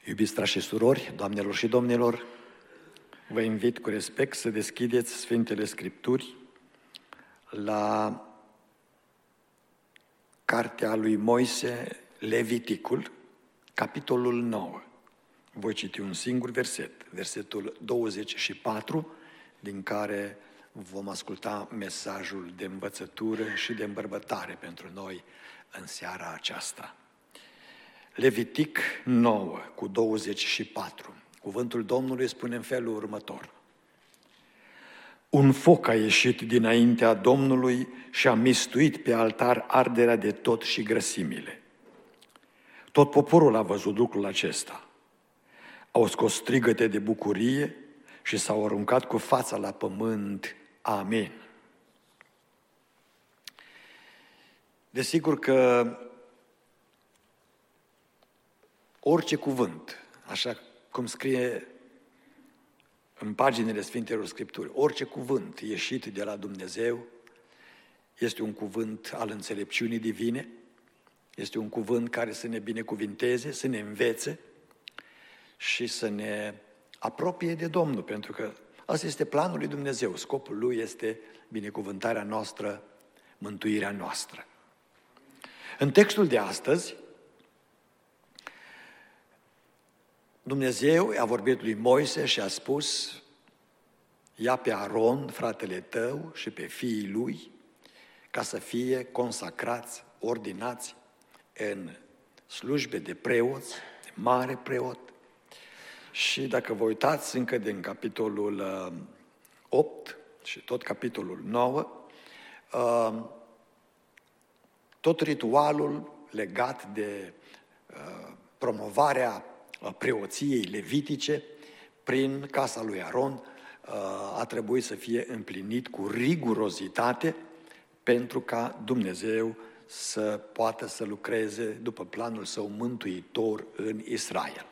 Iubiți frați și surori, doamnelor și domnilor, vă invit cu respect să deschideți Sfintele Scripturi la cartea lui Moise, Leviticul, capitolul 9. Voi citi un singur verset, versetul 24, din care vom asculta mesajul de învățătură și de îmbărbătare pentru noi în seara aceasta. Levitic 9 cu 24. Cuvântul Domnului spune în felul următor. Un foc a ieșit dinaintea Domnului și a mistuit pe altar arderea de tot și grăsimile. Tot poporul a văzut lucrul acesta. Au scos strigăte de bucurie și s-au aruncat cu fața la pământ. Amin. Desigur că orice cuvânt, așa cum scrie în paginile Sfintelor Scripturi, orice cuvânt ieșit de la Dumnezeu este un cuvânt al înțelepciunii divine, este un cuvânt care să ne binecuvinteze, să ne învețe și să ne apropie de Domnul, pentru că asta este planul lui Dumnezeu, scopul lui este binecuvântarea noastră, mântuirea noastră. În textul de astăzi, Dumnezeu a vorbit lui Moise și a spus, ia pe Aron, fratele tău, și pe fiii lui, ca să fie consacrați, ordinați în slujbe de preoți, de mare preot. Și dacă vă uitați încă din capitolul 8 și tot capitolul 9, tot ritualul legat de promovarea preoției levitice prin casa lui Aron a trebuit să fie împlinit cu rigurozitate pentru ca Dumnezeu să poată să lucreze după planul său mântuitor în Israel.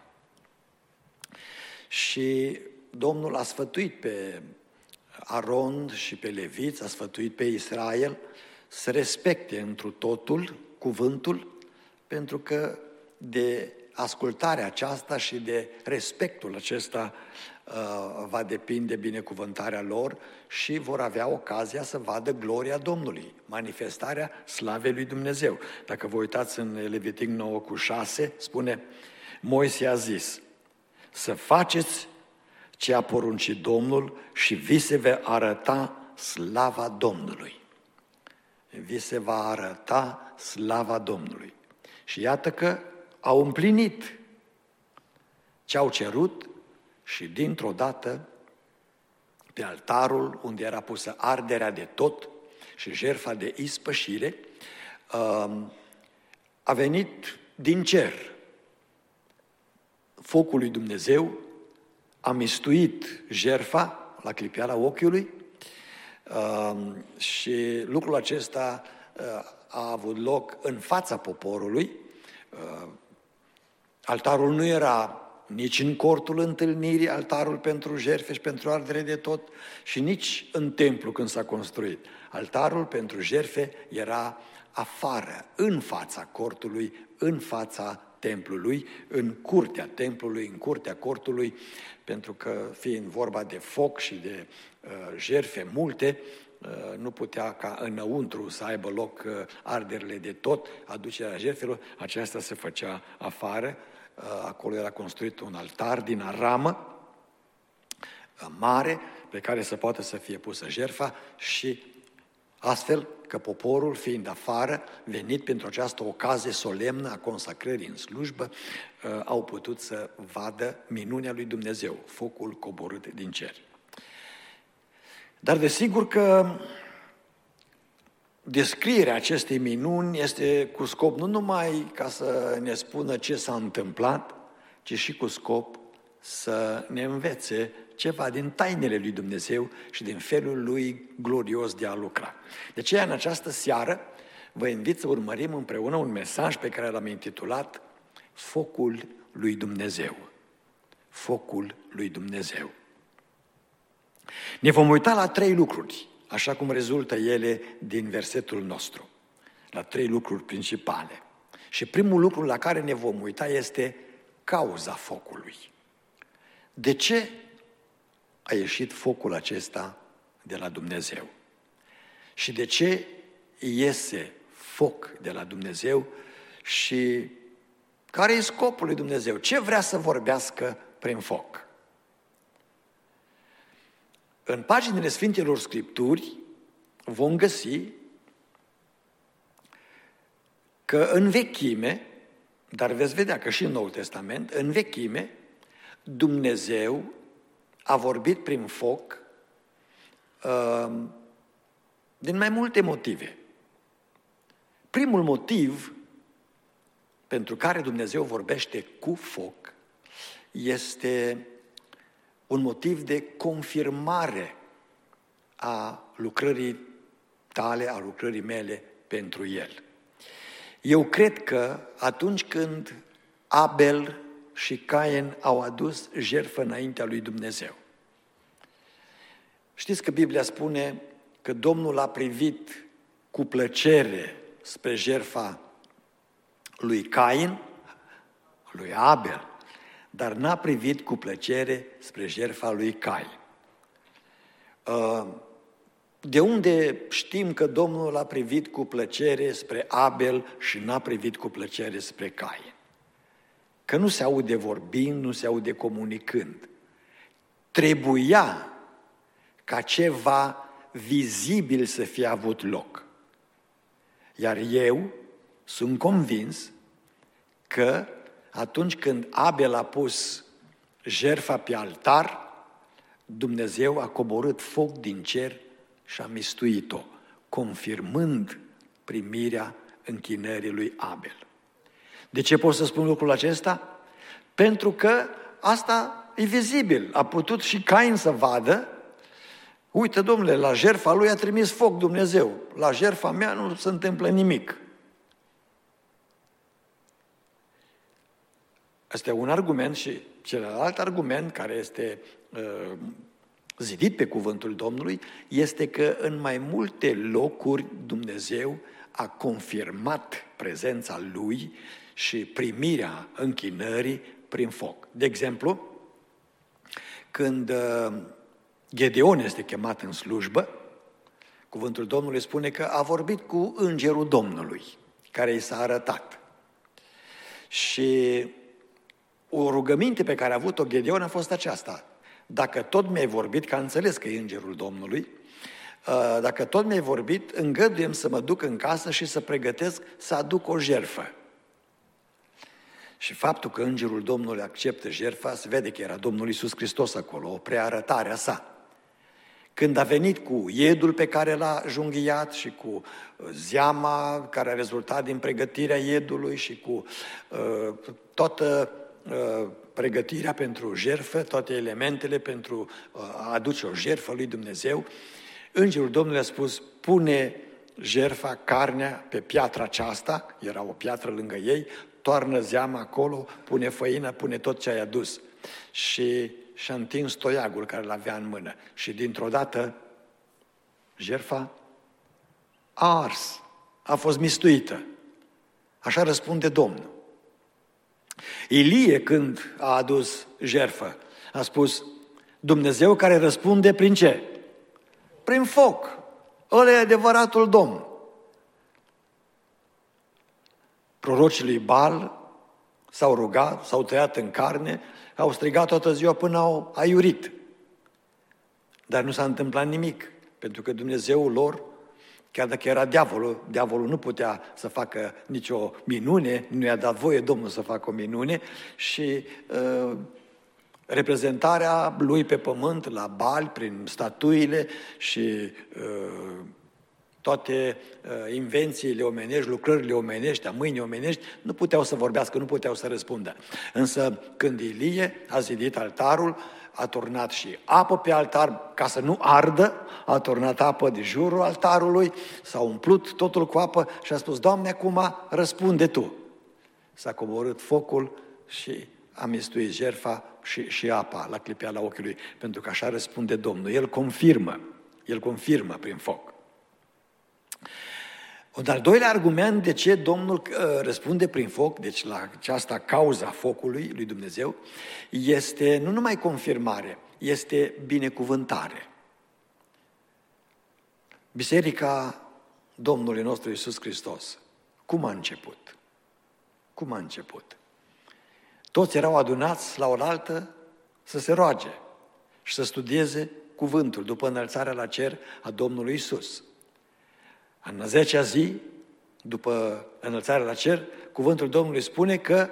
Și Domnul a sfătuit pe Aron și pe leviți, a sfătuit pe Israel să respecte întru totul cuvântul, pentru că de ascultarea aceasta și de respectul acesta va depinde binecuvântarea lor și vor avea ocazia să vadă gloria Domnului, manifestarea slavei lui Dumnezeu. Dacă vă uitați în Levitic 9 cu 6, spune, Moise a zis, să faceți ce a poruncit Domnul și vi se va arăta slava Domnului. Vi se va arăta slava Domnului. Și iată că au împlinit ce au cerut și dintr-o dată pe altarul unde era pusă arderea de tot și jertfa de ispășire a venit din cer focul lui Dumnezeu, a mistuit jertfa la clipeala ochiului și lucrul acesta a avut loc în fața poporului. Altarul nu era nici în cortul întâlnirii, altarul pentru jertfe și pentru ardere de tot, și nici în templu când s-a construit. Altarul pentru jertfe era afară, în fața cortului, în fața templului, în curtea templului, în curtea cortului, pentru că fiind vorba de foc și de jertfe multe, nu putea ca înăuntru să aibă loc arderile de tot, aducerea jertfelor, aceasta se făcea afară. Acolo era construit un altar din aramă mare pe care să poată să fie pusă jertfa și astfel că poporul, fiind afară, venit pentru această ocazie solemnă a consacrării în slujbă, au putut să vadă minunea lui Dumnezeu, focul coborât din cer. Dar desigur că descrierea acestei minuni este cu scop nu numai ca să ne spună ce s-a întâmplat, ci și cu scop să ne învețe ceva din tainele lui Dumnezeu și din felul lui glorios de a lucra. De aceea, în această seară, vă invit să urmărim împreună un mesaj pe care l-am intitulat Focul lui Dumnezeu. Focul lui Dumnezeu. Ne vom uita la 3 lucruri, așa cum rezultă ele din versetul nostru. La 3 lucruri principale. Și primul lucru la care ne vom uita este cauza focului. De ce a ieșit focul acesta de la Dumnezeu? Și de ce iese foc de la Dumnezeu și care e scopul lui Dumnezeu? Ce vrea să vorbească prin foc? În paginile Sfintelor Scripturi vom găsi că în vechime, dar veți vedea că și în Noul Testament, în vechime, Dumnezeu a vorbit prin foc din mai multe motive. Primul motiv pentru care Dumnezeu vorbește cu foc este un motiv de confirmare a lucrării tale, a lucrării mele pentru El. Eu cred că atunci când Abel și Cain au adus jertfă înaintea lui Dumnezeu, știți că Biblia spune că Domnul a privit cu plăcere spre jertfa lui Cain, lui Abel, dar n-a privit cu plăcere spre jertfa lui Cain. De unde știm că Domnul a privit cu plăcere spre Abel și n-a privit cu plăcere spre Cain? Că nu se aude vorbind, nu se aude comunicând. Trebuia ca ceva vizibil să fie avut loc. Iar eu sunt convins că atunci când Abel a pus jertfa pe altar, Dumnezeu a coborât foc din cer și a mistuit-o, confirmând primirea închinării lui Abel. De ce pot să spun lucrul acesta? Pentru că asta e vizibil. A putut și Cain să vadă, uite, domnule, la jertfa lui a trimis foc Dumnezeu, la jertfa mea nu se întâmplă nimic. Asta e un argument și celălalt argument care este zidit pe cuvântul Domnului este că în mai multe locuri Dumnezeu a confirmat prezența Lui și primirea închinării prin foc. De exemplu, când Gedeon este chemat în slujbă, cuvântul Domnului spune că a vorbit cu îngerul Domnului, care i s-a arătat. Și o rugăminte pe care a avut-o Gedeon a fost aceasta: dacă tot mi-ai vorbit, că a înțeles că e îngerul Domnului, dacă tot mi-ai vorbit, îngăduiem să mă duc în casă și să pregătesc să aduc o jertfă. Și faptul că îngerul Domnului acceptă jertfa, se vede că era Domnul Iisus Hristos acolo, o prearătare a sa. Când a venit cu iedul pe care l-a junghiat și cu zeama care a rezultat din pregătirea iedului și cu toată pregătirea pentru jertfă, toate elementele pentru a aduce o jertfă lui Dumnezeu, îngerul Domnului a spus: pune jertfa, carnea pe piatra aceasta, era o piatră lângă ei, toarnă zeama acolo, pune făină, pune tot ce ai adus. Și și-a întins toiagul care l-avea în mână și dintr-o dată jertfa a ars, a fost mistuită. Așa răspunde Domnul. Ilie, când a adus jertfă, a spus: Dumnezeu care răspunde prin ce? Prin foc. Ăla e adevăratul Domn. Prorocii lui Baal s-au rugat, s-au tăiat în carne, au strigat toată ziua până au aiurit. Dar nu s-a întâmplat nimic, pentru că Dumnezeul lor, chiar dacă era diavolul nu putea să facă nicio minune, nu i-a dat voie Domnul să facă o minune și reprezentarea lui pe pământ la Baal prin statuile și toate invențiile omenești, lucrările omenești, a mâinii omenești, nu puteau să vorbească, nu puteau să răspundă. Însă când Ilie a zidit altarul, a turnat și apă pe altar ca să nu ardă, a turnat apă de jurul altarului, s-a umplut totul cu apă și a spus: Doamne, acum răspunde Tu. S-a coborât focul și a mistuit jertfa și apa la clipeala ochiului, pentru că așa răspunde Domnul. El confirmă prin foc. Un al doilea argument de ce Domnul răspunde prin foc, deci la aceasta cauza focului lui Dumnezeu, este nu numai confirmare, este binecuvântare. Biserica Domnului nostru Iisus Hristos, cum a început? Cum a început? Toți erau adunați la oaltă să se roage și să studieze cuvântul după înălțarea la cer a Domnului Iisus. În a 10-a zi, după înălțarea la cer, cuvântul Domnului spune că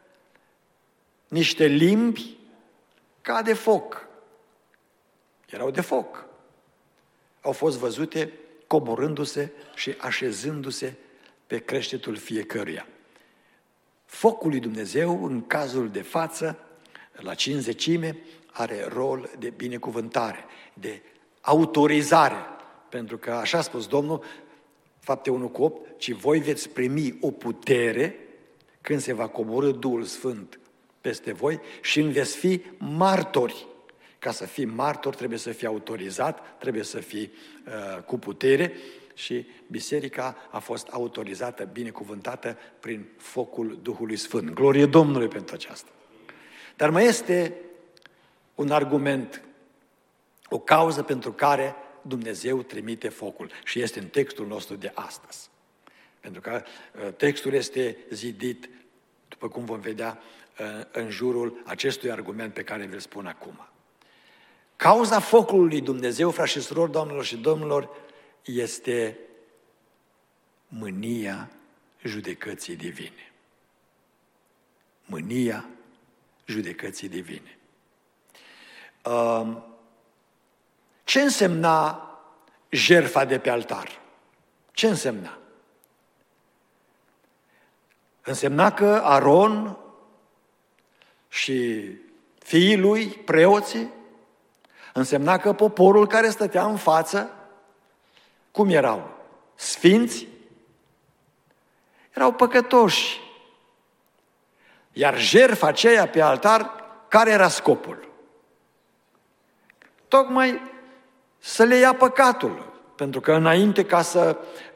niște limbi ca de foc, erau de foc, au fost văzute coborându-se și așezându-se pe creștetul fiecăruia. Focul lui Dumnezeu, în cazul de față, la cincizecime, are rol de binecuvântare, de autorizare, pentru că, așa a spus Domnul, Fapte 1:8, ci voi veți primi o putere când se va coborî Duhul Sfânt peste voi și îmi veți fi martori. Ca să fii martor trebuie să fii autorizat, trebuie să fii cu putere și biserica a fost autorizată, binecuvântată prin focul Duhului Sfânt. Glorie Domnului pentru aceasta. Dar mai este un argument, o cauză pentru care Dumnezeu trimite focul și este în textul nostru de astăzi. Pentru că textul este zidit, după cum vom vedea, în jurul acestui argument pe care vi-l spun acum. Cauza focului lui Dumnezeu, frați și surori, doamnelor și domnilor, este mânia judecății divine. Mânia judecății divine. Ce însemna jertfa de pe altar? Ce însemna? Însemna că Aron și fiii lui, preoții, însemna că poporul care stătea în față, cum erau? Sfinți? Erau păcătoși. Iar jertfa aceea pe altar, care era scopul? Tocmai să le ia păcatul. Pentru că înainte ca să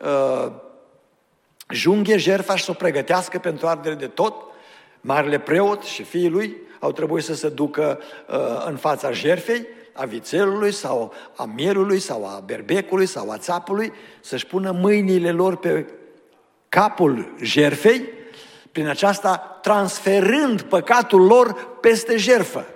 junghe jertfa și să o pregătească pentru ardere de tot, marele preot și fiii lui au trebuit să se ducă în fața jertfei, a vițelului sau a mielului sau a berbecului sau a țapului, să-și pună mâinile lor pe capul jertfei, prin aceasta transferând păcatul lor peste jertfă.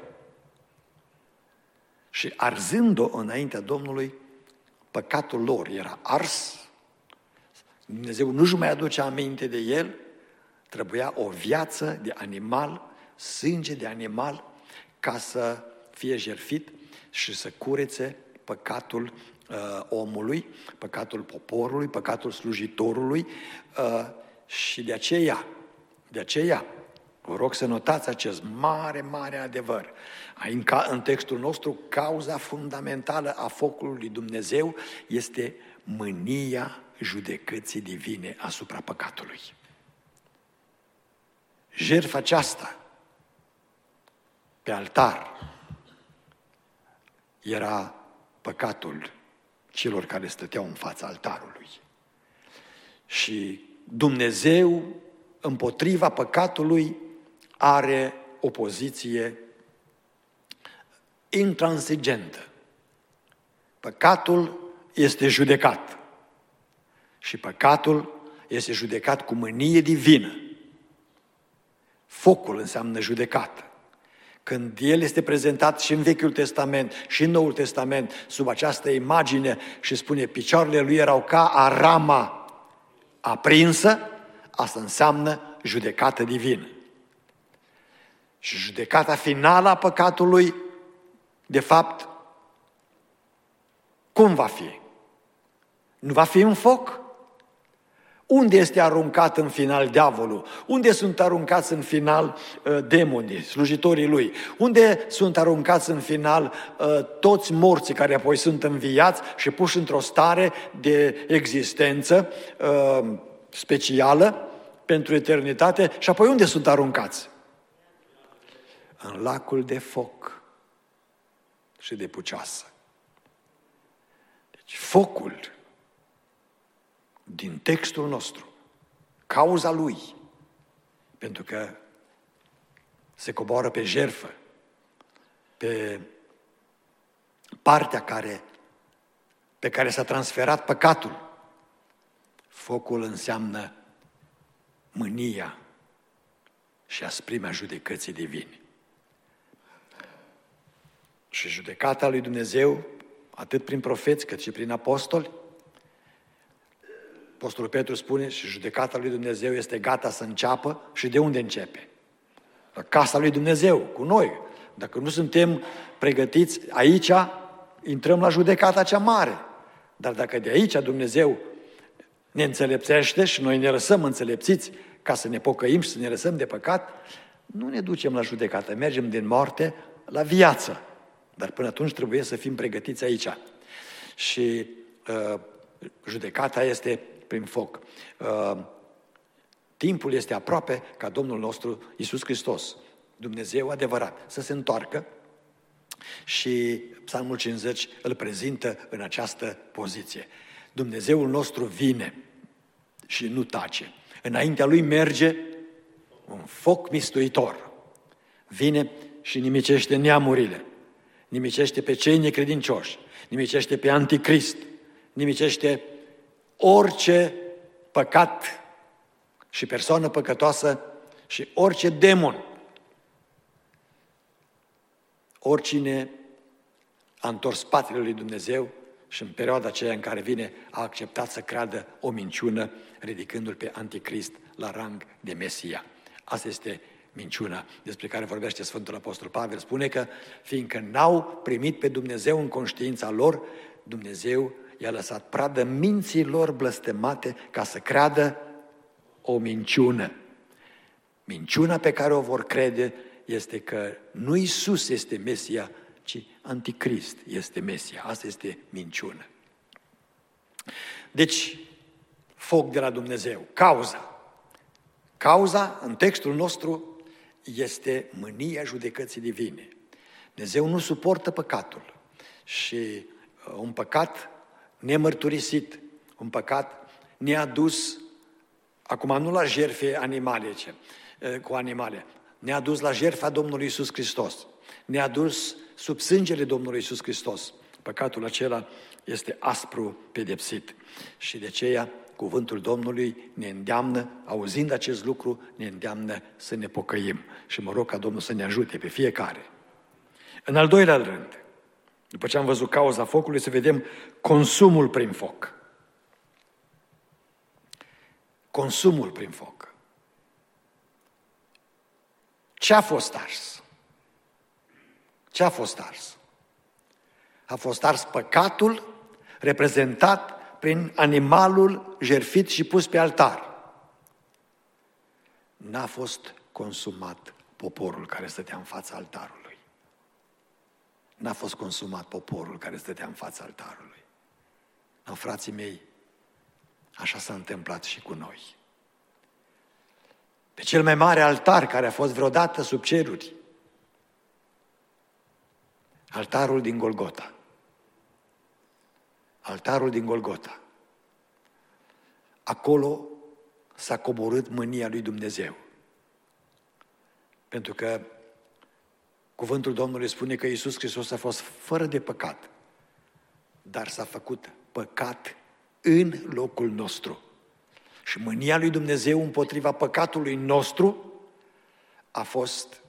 Și arzând-o înaintea Domnului, păcatul lor era ars, Dumnezeu nu-și mai aduce aminte de el, trebuia o viață de animal, sânge de animal, ca să fie jertfit și să curețe păcatul omului, păcatul poporului, păcatul slujitorului și de aceea, vă rog să notați acest mare, mare adevăr. În textul nostru, cauza fundamentală a focului lui Dumnezeu este mânia judecății divine asupra păcatului. Jertfa aceasta pe altar era păcatul celor care stăteau în fața altarului. Și Dumnezeu, împotriva păcatului, are o poziție intransigentă. Păcatul este judecat. Și păcatul este judecat cu mânie divină. Focul înseamnă judecată. Când el este prezentat și în Vechiul Testament și în Noul Testament sub această imagine și spune picioarele lui erau ca arama aprinsă, asta înseamnă judecată divină. Și judecata finală a păcatului, de fapt, cum va fi? Nu va fi un foc? Unde este aruncat în final diavolul? Unde sunt aruncați în final demonii, slujitorii lui? Unde sunt aruncați în final toți morții care apoi sunt înviați și puși într-o stare de existență specială pentru eternitate? Și apoi unde sunt aruncați? În lacul de foc și de pucioasă. Deci focul din textul nostru, cauza lui, pentru că se coboară pe jertfă, pe partea pe care s-a transferat păcatul. Focul înseamnă mânia și asprimea judecății divine. Și judecata lui Dumnezeu, atât prin profeți cât și prin apostoli, Apostolul Petru spune, și judecata lui Dumnezeu este gata să înceapă. Și de unde începe? La casa lui Dumnezeu, cu noi. Dacă nu suntem pregătiți aici, intrăm la judecata cea mare. Dar dacă de aici Dumnezeu ne înțelepțește și noi ne lăsăm înțelepțiți ca să ne pocăim și să ne lăsăm de păcat, nu ne ducem la judecată, mergem din moarte la viață. Dar până atunci trebuie să fim pregătiți aici. Și judecata este prin foc. Timpul este aproape ca Domnul nostru Iisus Hristos, Dumnezeu adevărat, să se întoarcă și Psalmul 50 îl prezintă în această poziție. Dumnezeul nostru vine și nu tace. Înaintea Lui merge un foc mistuitor. Vine și nimicește neamurile, nimicește pe cei necredincioși, nimicește pe anticrist, nimicește orice păcat și persoană păcătoasă și orice demon. Oricine a întors spatele lui Dumnezeu și în perioada aceea în care vine a acceptat să creadă o minciună, ridicându-l pe anticrist la rang de Mesia. Asta este minciuna despre care vorbește Sfântul Apostol Pavel. Spune că fiindcă n-au primit pe Dumnezeu în conștiința lor, Dumnezeu i-a lăsat pradă minții lor blăstemate ca să creadă o minciună. Minciuna pe care o vor crede este că nu Iisus este Mesia, ci Anticrist este Mesia. Asta este minciună. Deci, foc de la Dumnezeu. Cauza, în textul nostru, este mânia judecății divine. Dumnezeu nu suportă păcatul și un păcat nemărturisit, un păcat neadus, acum nu la jertfe cu animale, ne-a dus la jertfa Domnului Iisus Hristos, ne-a dus sub sângele Domnului Iisus Hristos. Păcatul acela este aspru pedepsit și de aceea cuvântul Domnului ne îndeamnă, auzind acest lucru, ne îndeamnă să ne pocăim și mă rog ca Domnul să ne ajute pe fiecare. În al doilea rând, după ce am văzut cauza focului, să vedem consumul prin foc. Consumul prin foc. Ce a fost ars? Ce a fost ars? A fost ars păcatul reprezentat prin animalul jertfit și pus pe altar. N-a fost consumat poporul care stătea în fața altarului. N-a fost consumat poporul care stătea în fața altarului. No, frații mei, așa s-a întâmplat și cu noi. Pe cel mai mare altar care a fost vreodată sub ceruri, altarul din Golgota. Altarul din Golgota. Acolo s-a coborât mânia lui Dumnezeu. Pentru că cuvântul Domnului spune că Iisus Hristos a fost fără de păcat, dar s-a făcut păcat în locul nostru. Și mânia lui Dumnezeu împotriva păcatului nostru a fost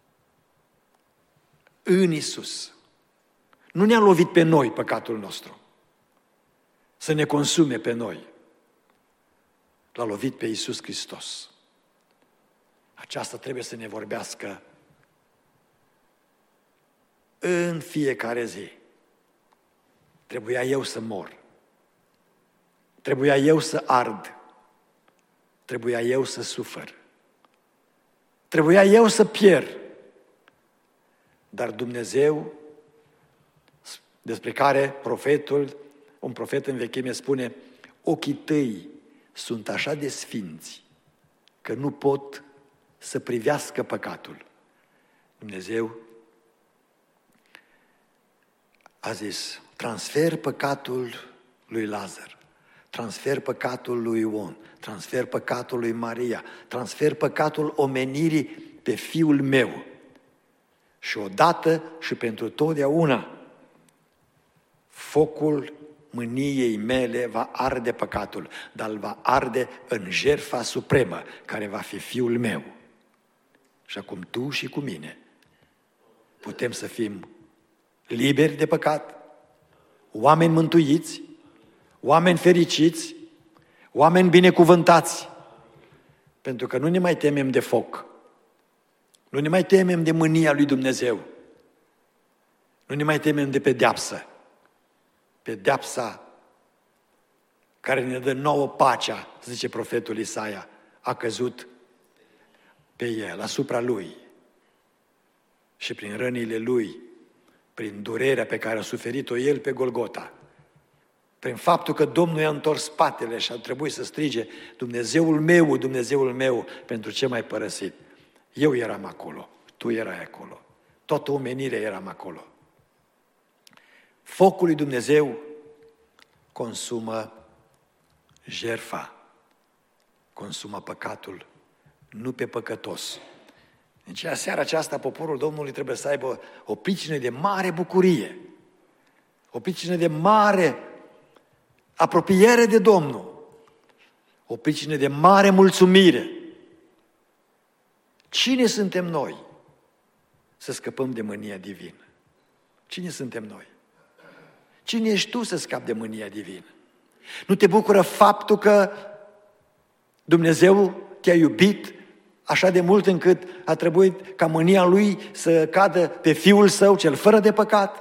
în Iisus. Nu ne-a lovit pe noi păcatul nostru să ne consume pe noi. L-a lovit pe Iisus Hristos. Aceasta trebuie să ne vorbească în fiecare zi. Trebuia eu să mor. Trebuia eu să ard. Trebuia eu să sufăr. Trebuia eu să pierd. Dar Dumnezeu, despre care un profet în vechime spune, ochii tăi sunt așa de sfinți că nu pot să privească păcatul. Dumnezeu a zis, transfer păcatul lui Lazar, transfer păcatul lui Ion, transfer păcatul lui Maria, transfer păcatul omenirii pe Fiul meu. Și odată și pentru totdeauna, focul mâniei mele va arde păcatul, dar va arde în jertfa supremă, care va fi Fiul meu. Și acum tu și cu mine putem să fim liberi de păcat, oameni mântuiți, oameni fericiți, oameni binecuvântați, pentru că nu ne mai temem de foc, nu ne mai temem de mânia lui Dumnezeu, nu ne mai temem de pedeapsă. Pedeapsa care ne dă nouă pacea, zice profetul Isaia, a căzut pe el, asupra lui. Și prin rănile lui, prin durerea pe care a suferit-o el pe Golgota, prin faptul că Domnul i-a întors spatele și a trebuit să strige, Dumnezeul meu, Dumnezeul meu, pentru ce m-ai părăsit? Eu eram acolo, tu erai acolo, toată omenirea eram acolo. Focul lui Dumnezeu consumă jertfa, consumă păcatul, nu pe păcătos. Deci, în seara aceasta, poporul Domnului trebuie să aibă o pricină de mare bucurie, o pricină de mare apropiere de Domnul, o pricină de mare mulțumire. Cine suntem noi să scăpăm de mânia divină? Cine suntem noi? Cine ești tu să scapi de mânia divină? Nu te bucură faptul că Dumnezeu te-a iubit așa de mult încât a trebuit ca mânia Lui să cadă pe Fiul Său, cel fără de păcat?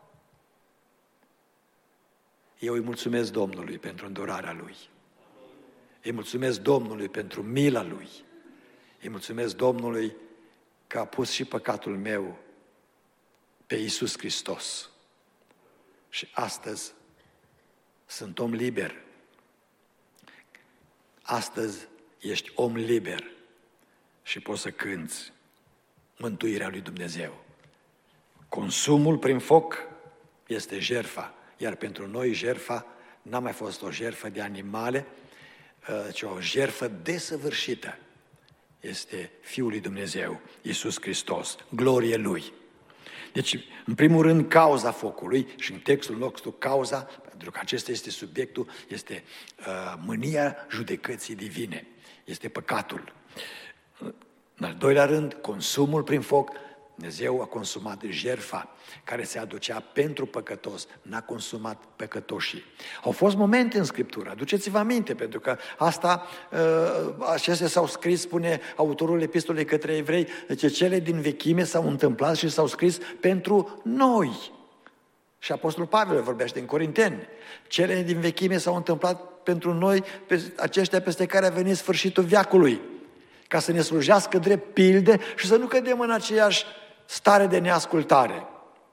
Eu îi mulțumesc Domnului pentru îndurarea Lui. Îi mulțumesc Domnului pentru mila Lui. Îi mulțumesc Domnului că a pus și păcatul meu pe Iisus Hristos. Și astăzi sunt om liber. Astăzi ești om liber și poți să cânți mântuirea lui Dumnezeu. Consumul prin foc este jertfa, iar pentru noi jertfa n-a mai fost o jertfă de animale, ci o jertfă desăvârșită. Este Fiul lui Dumnezeu, Iisus Hristos, glorie Lui. Deci, în primul rând, cauza focului și în textul nostru cauza, pentru că acesta este subiectul, este mânia judecății divine, este păcatul. În al doilea rând, consumul prin foc. Dumnezeu a consumat jertfa care se aducea pentru păcătos, n-a consumat păcătoșii. Au fost momente în Scriptură, aduceți-vă aminte, pentru că acestea s-au scris, spune autorul epistolei către evrei, deci cele din vechime s-au întâmplat și s-au scris pentru noi. Și Apostolul Pavel vorbește în Corinteni. Cele din vechime s-au întâmplat pentru noi, aceștia peste care a venit sfârșitul veacului, ca să ne slujească drept pilde și să nu cădem în aceeași stare de neascultare.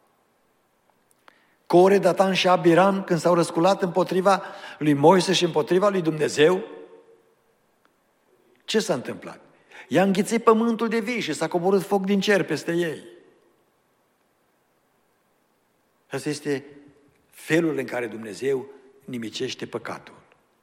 Core, Datan și Abiram, când s-au răsculat împotriva lui Moise și împotriva lui Dumnezeu, ce s-a întâmplat? I-a înghițit pământul de vii și s-a coborât foc din cer peste ei. Asta este felul în care Dumnezeu nimicește păcatul.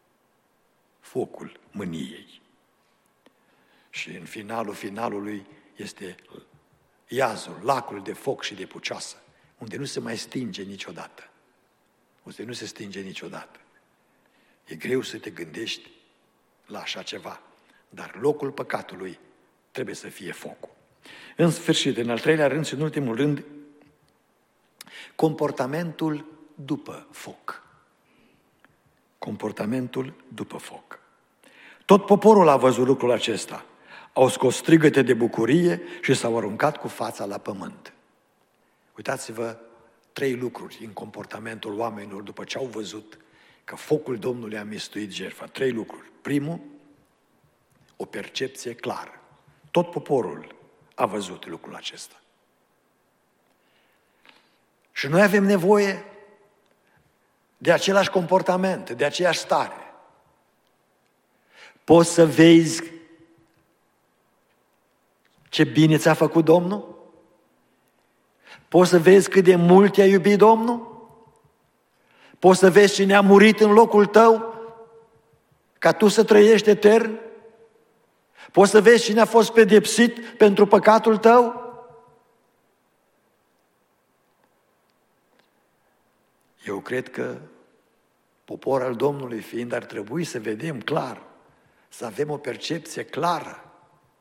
Focul mâniei. Și în finalului este iazul, lacul de foc și de pucioasă, unde nu se mai stinge niciodată. Unde nu se stinge niciodată. E greu să te gândești la așa ceva, dar locul păcatului trebuie să fie focul. În sfârșit, în al treilea rând și în ultimul rând, comportamentul după foc. Comportamentul după foc. Tot poporul a văzut lucrul acesta. Au scos strigăte de bucurie și s-au aruncat cu fața la pământ. Uitați-vă 3 lucruri în comportamentul oamenilor după ce au văzut că focul Domnului a mistuit jertfa. 3 lucruri. Primul, o percepție clară. Tot poporul a văzut lucrul acesta. Și noi avem nevoie de același comportament, de aceeași stare. Poți să vezi ce bine ți-a făcut Domnul? Poți să vezi cât de mult te-a iubit Domnul? Poți să vezi cine a murit în locul tău ca tu să trăiești etern? Poți să vezi cine a fost pedepsit pentru păcatul tău? Eu cred că popor al Domnului fiind, ar trebui să vedem clar, să avem o percepție clară.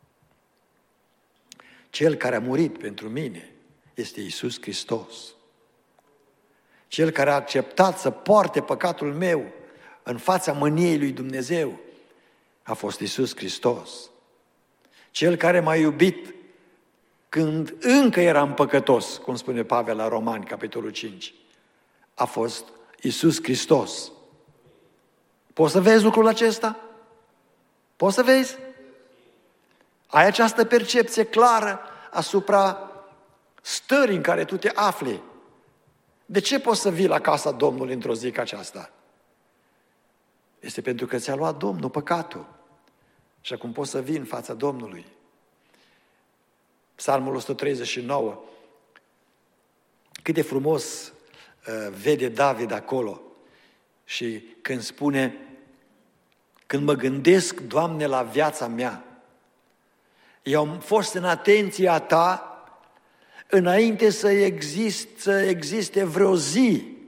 Cel care a murit pentru mine este Iisus Hristos. Cel care a acceptat să poarte păcatul meu în fața mâniei lui Dumnezeu a fost Iisus Hristos. Cel care m-a iubit când încă eram păcătos, cum spune Pavel la Romani, capitolul 5, a fost Iisus Hristos. Poți să vezi lucrul acesta? Poți să vezi? Ai această percepție clară asupra stării în care tu te afli. De ce poți să vii la casa Domnului într-o zi ca aceasta? Este pentru că ți-a luat Domnul păcatul. Și acum poți să vii în fața Domnului. Psalmul 139. Cât de frumos vede David acolo. Și când spune, când mă gândesc, Doamne, la viața mea, eu am fost în atenția Ta înainte să existe vreo zi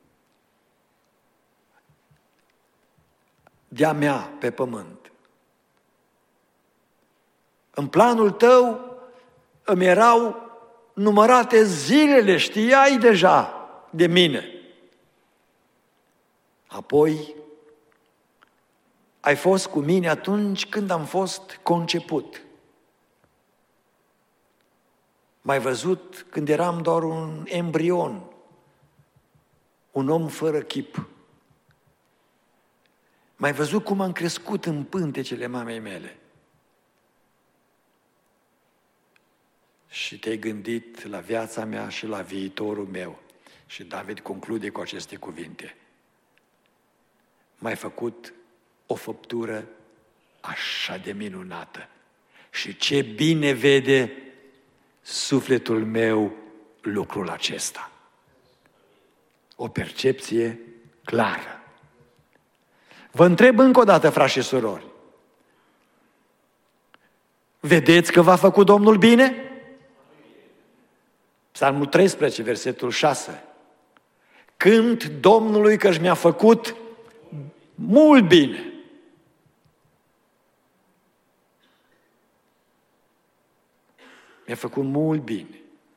de-a mea pe pământ. În planul Tău îmi erau numărate zilele, știai deja de mine. Apoi ai fost cu mine atunci când am fost conceput. M-ai văzut când eram doar un embrion, un om fără chip. M-ai văzut cum am crescut în pântecele mamei mele. Și te-ai gândit la viața mea și la viitorul meu. Și David conclude cu aceste cuvinte. M-ai făcut o făptură așa de minunată. Și ce bine vede sufletul meu lucrul acesta. O percepție clară. Vă întreb încă o dată, frați și surori. Vedeți că v-a făcut Domnul bine? Psalmul 13, versetul 6. Cânt Domnului că-și mi-a făcut mult bine. Mi-a făcut mult bine.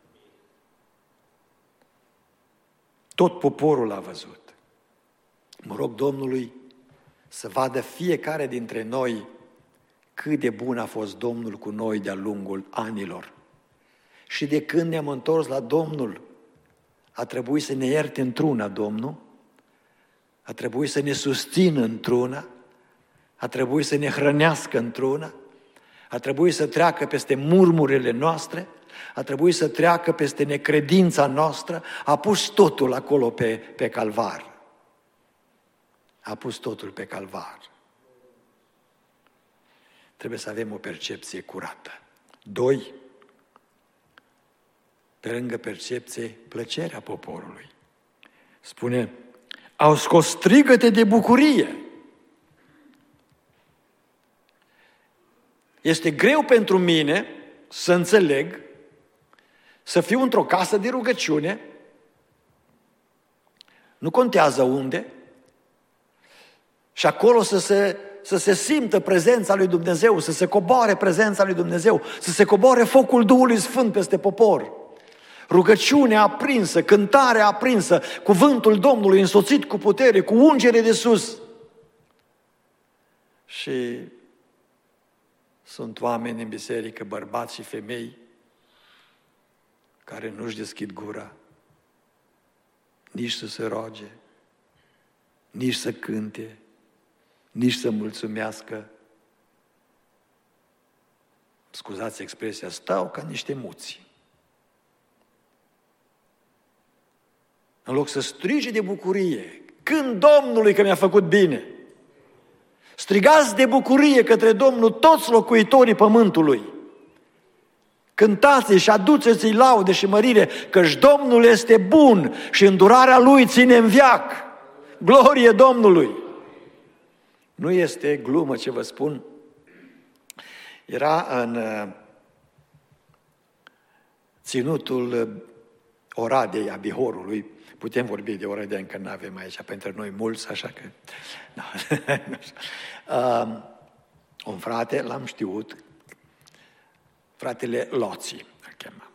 Tot poporul a văzut. Mă rog Domnului să vadă fiecare dintre noi cât de bun a fost Domnul cu noi de-a lungul anilor. Și de când ne-am întors la Domnul, a trebuit să ne ierte într-una Domnul, a trebuit să ne susțină într-una, a trebuit să ne hrănească într-una, a trebuit să treacă peste murmurile noastre, a trebuit să treacă peste necredința noastră, a pus totul acolo pe calvar. A pus totul pe calvar. Trebuie să avem o percepție curată. 2. Pe lângă percepție, plăcerea poporului. Spune, au scos strigăte de bucurie. Este greu pentru mine să înțeleg, să fiu într-o casă de rugăciune, nu contează unde, și acolo să se simtă prezența lui Dumnezeu, să se coboare prezența lui Dumnezeu, să se coboare focul Duhului Sfânt peste popor. Rugăciunea aprinsă, cântarea aprinsă, cuvântul Domnului însoțit cu putere, cu ungere de sus. Și sunt oameni în biserică, bărbați și femei, care nu-și deschid gura, nici să se roage, nici să cânte, nici să mulțumească. Scuzați expresia, stau ca niște muți. În loc să strige de bucurie, când Domnului că mi-a făcut bine. Strigați de bucurie către Domnul toți locuitorii pământului. Cântați și aduceți-i laude și mărire, căci Domnul este bun și îndurarea Lui ține în veac. Glorie Domnului! Nu este glumă ce vă spun. Era în ținutul Oradei, a Bihorului. Putem vorbi de Oradea, încă nu avem aici pentru noi mulți, așa că... Un frate, l-am știut, fratele Loții, îl chema.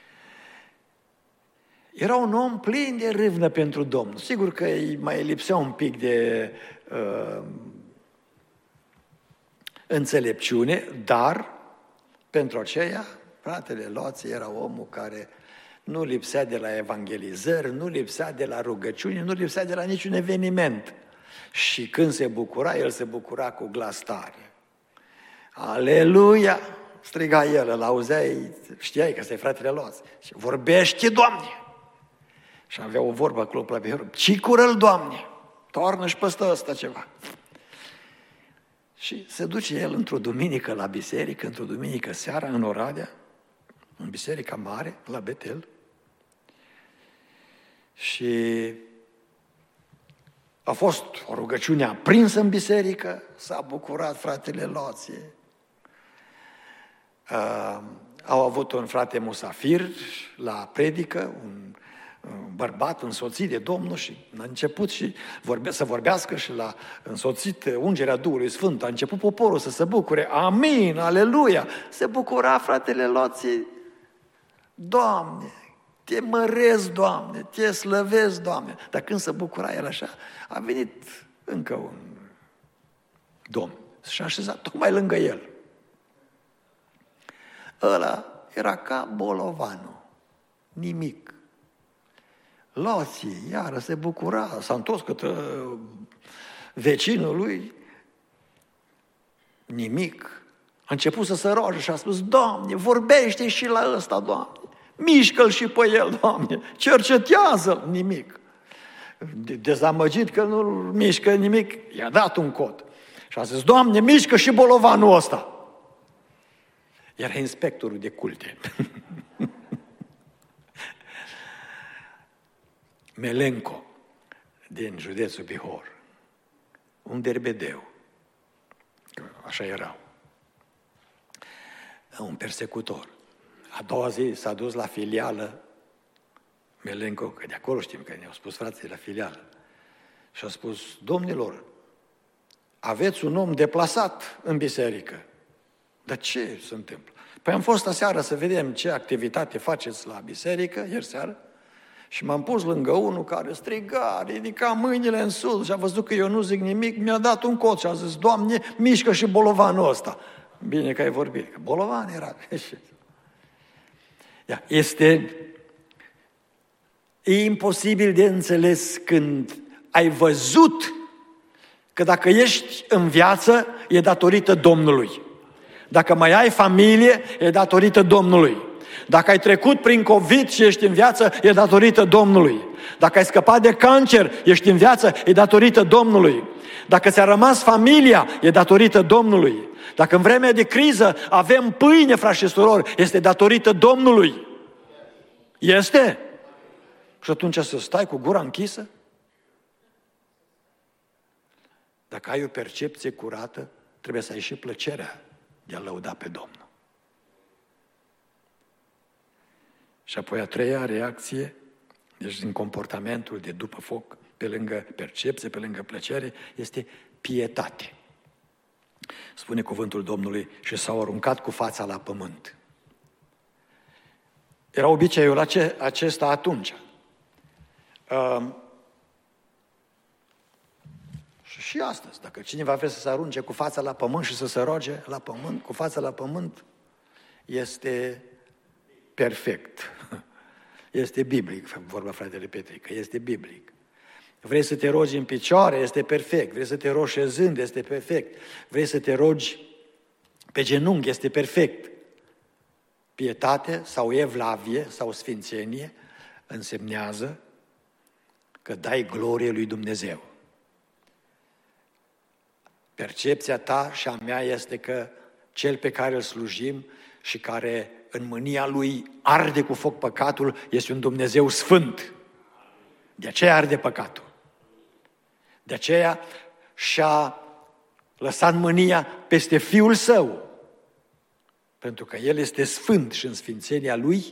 Era un om plin de râvnă pentru Domnul. Sigur că îi mai lipsea un pic de înțelepciune, dar pentru aceea, fratele Loții era omul care nu lipsea de la evangelizări, nu lipsea de la rugăciune, nu lipsea de la niciun eveniment. Și când se bucura, el se bucura cu glas tare. Aleluia! Striga el, îl auzeai, știai că ăsta-i fratele Loții. Și vorbește, Doamne! Și avea o vorbă acolo la Bihor. Cicură-l, Doamne! Toarnă-și păstă ăsta ceva. Și se duce el într-o duminică la biserică, într-o duminică seara, în Oradea, în biserica mare, la Betel. Și a fost o rugăciune aprinsă în biserică, s-a bucurat fratele Loții. Au avut un frate musafir la predică, un bărbat însoțit de Domnul și a început și să vorbească și l-a însoțit ungerea Duhului Sfânt. A început poporul să se bucure. Amin, aleluia! Se bucura fratele Loții. Doamne, te măresc, Doamne, te slăvesc, Doamne. Dar când se bucura el așa, a venit încă un domn și a așezat tocmai lângă el. Ăla era ca bolovanul, nimic. Loții, iară, se bucura, s-a întors către vecinul lui, nimic. A început să se roage și a spus, Doamne, vorbește și la ăsta, Doamne, mișcă-l și pe el, Doamne, cercetează-l, nimic. Dezamăgit că nu mișcă nimic, i-a dat un cod. Și a zis, Doamne, mișcă și bolovanul ăsta. Era inspectorul de culte. Melenco, din județul Bihor, un derbedeu, așa erau, un persecutor. A doua zi s-a dus la filială, Melenco, că de acolo știm că ne-au spus frații la filială, și a spus, domnilor, aveți un om deplasat în biserică. Dar ce se întâmplă? Păi am fost aseară să vedem ce activitate faceți la biserică, ieri seară, și m-am pus lângă unul care striga, ridica mâinile în sus și a văzut că eu nu zic nimic, mi-a dat un cod și a zis, Doamne, mișcă și bolovanul ăsta. Bine că ai vorbit, că bolovan era. E imposibil de înțeles când ai văzut că dacă ești în viață, e datorită Domnului. Dacă mai ai familie, e datorită Domnului. Dacă ai trecut prin COVID și ești în viață, e datorită Domnului. Dacă ai scăpat de cancer, ești în viață, e datorită Domnului. Dacă ți-a rămas familia, e datorită Domnului. Dacă în vremea de criză avem pâine, frați și surori, este datorită Domnului. Este? Și atunci să stai cu gura închisă? Dacă ai o percepție curată, trebuie să ai și plăcerea de a lăuda pe Domnul. Și apoi a treia reacție, deci din comportamentul de după foc, pe lângă percepție, pe lângă plăcere, este pietate. Spune cuvântul Domnului, și s-au aruncat cu fața la pământ. Era obiceiul acesta atunci. Și astăzi, dacă cineva vrea să se arunce cu fața la pământ și să se roage la pământ, cu fața la pământ, este perfect. Este biblic, vorba fratele Petrică, este biblic. Vrei să te rogi în picioare, este perfect. Vrei să te rogi șezând, este perfect. Vrei să te rogi pe genunchi, este perfect. Pietate sau evlavie sau sfințenie însemnează că dai glorie lui Dumnezeu. Percepția ta și a mea este că cel pe care îl slujim și care în mânia lui arde cu foc păcatul este un Dumnezeu sfânt. De aceea arde păcatul. De aceea și-a lăsând mânia peste Fiul Său, pentru că El este sfânt și în sfințenia Lui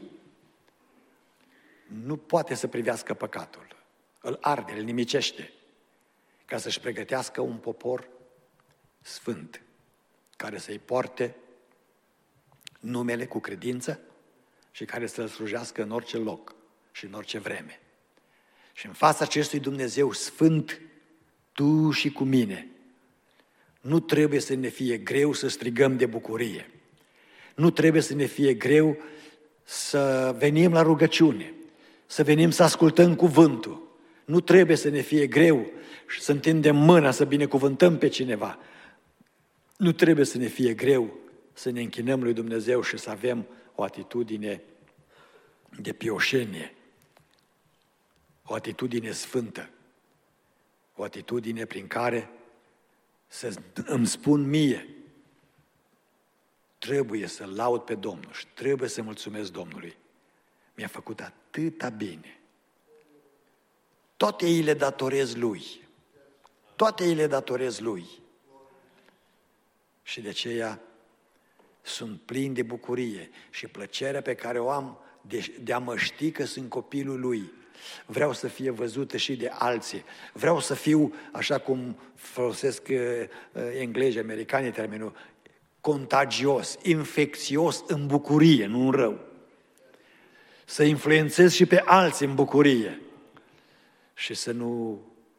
nu poate să privească păcatul. Îl arde, îl nimicește, ca să-și pregătească un popor sfânt, care să-i poarte numele cu credință și care să-L slujească în orice loc și în orice vreme. Și în fața acestui Dumnezeu sfânt, tu și cu mine, nu trebuie să ne fie greu să strigăm de bucurie. Nu trebuie să ne fie greu să venim la rugăciune, să venim să ascultăm cuvântul. Nu trebuie să ne fie greu să întindem mâna, să binecuvântăm pe cineva. Nu trebuie să ne fie greu să ne închinăm lui Dumnezeu și să avem o atitudine de pioșenie, o atitudine sfântă, o atitudine prin care să îmi spun mie, trebuie să-L laud pe Domnul și trebuie să mulțumesc Domnului. Mi-a făcut atâta bine. Toate ei le datorez Lui. Toate ei le datorez Lui. Și de aceea sunt plin de bucurie și plăcerea pe care o am de a mă ști că sunt copilul Lui. Vreau să fie văzută și de alții. Vreau să fiu, așa cum folosesc englezii, americanii termenul, contagios, infecțios în bucurie, nu în rău. Să influențez și pe alții în bucurie. Și să nu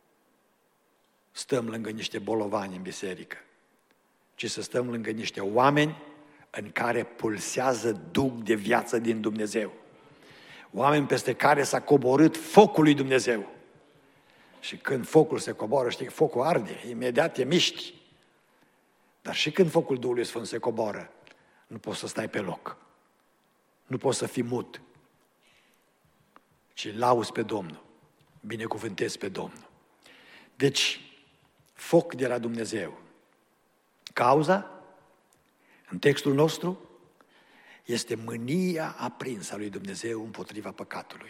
stăm lângă niște bolovani în biserică, ci să stăm lângă niște oameni în care pulsează duh de viață din Dumnezeu. Oameni peste care s-a coborât focul lui Dumnezeu. Și când focul se coboară, știi, focul arde, imediat te miști. Dar și când focul Duhului Sfânt se coboară, nu poți să stai pe loc. Nu poți să fii mut. Ci lauzi pe Domnul. Binecuvântezi pe Domnul. Deci, foc de la Dumnezeu. Cauza, în textul nostru, este mânia aprinsă a lui Dumnezeu împotriva păcatului.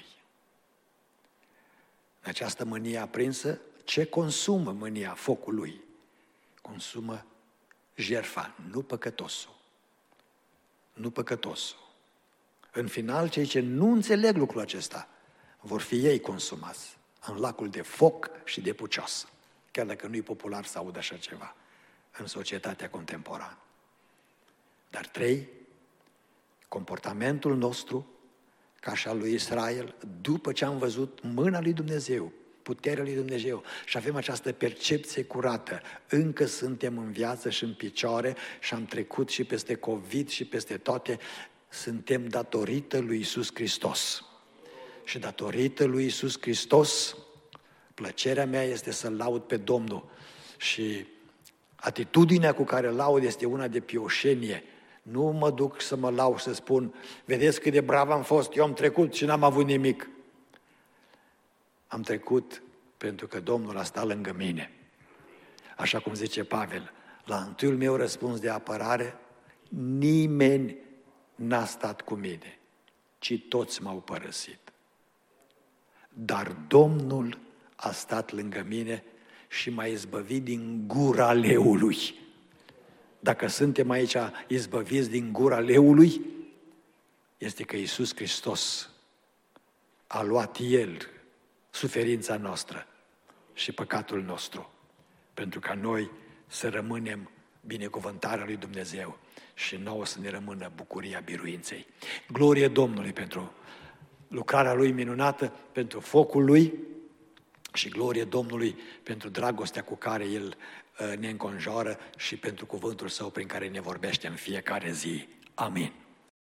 În această mânie aprinsă, ce consumă mânia focului? Consumă jertfa, nu păcătosul. Nu păcătosul. În final, cei ce nu înțeleg lucrul acesta vor fi ei consumați în lacul de foc și de pucios, chiar dacă nu e popular să audă așa ceva în societatea contemporană. Dar 3, comportamentul nostru, ca și al lui Israel, după ce am văzut mâna lui Dumnezeu, puterea lui Dumnezeu și avem această percepție curată, încă suntem în viață și în picioare și am trecut și peste COVID și peste toate, suntem datorită lui Iisus Hristos. Și datorită lui Iisus Hristos, plăcerea mea este să-L laud pe Domnul și atitudinea cu care laud este una de pioșenie. Nu mă duc să mă laud să spun, vedeți cât de brav am fost, eu am trecut și n-am avut nimic. Am trecut pentru că Domnul a stat lângă mine. Așa cum zice Pavel, la întâiul meu răspuns de apărare, nimeni n-a stat cu mine, ci toți m-au părăsit. Dar Domnul a stat lângă mine și m-a izbăvit din gura leului. Dacă suntem aici izbăviți din gura leului, este că Iisus Hristos a luat El suferința noastră și păcatul nostru, pentru ca noi să rămânem binecuvântarea lui Dumnezeu și nouă să ne rămână bucuria biruinței. Glorie Domnului pentru lucrarea Lui minunată, pentru focul Lui și glorie Domnului pentru dragostea cu care El ne înconjoară și pentru cuvântul Său prin care ne vorbește în fiecare zi. Amin.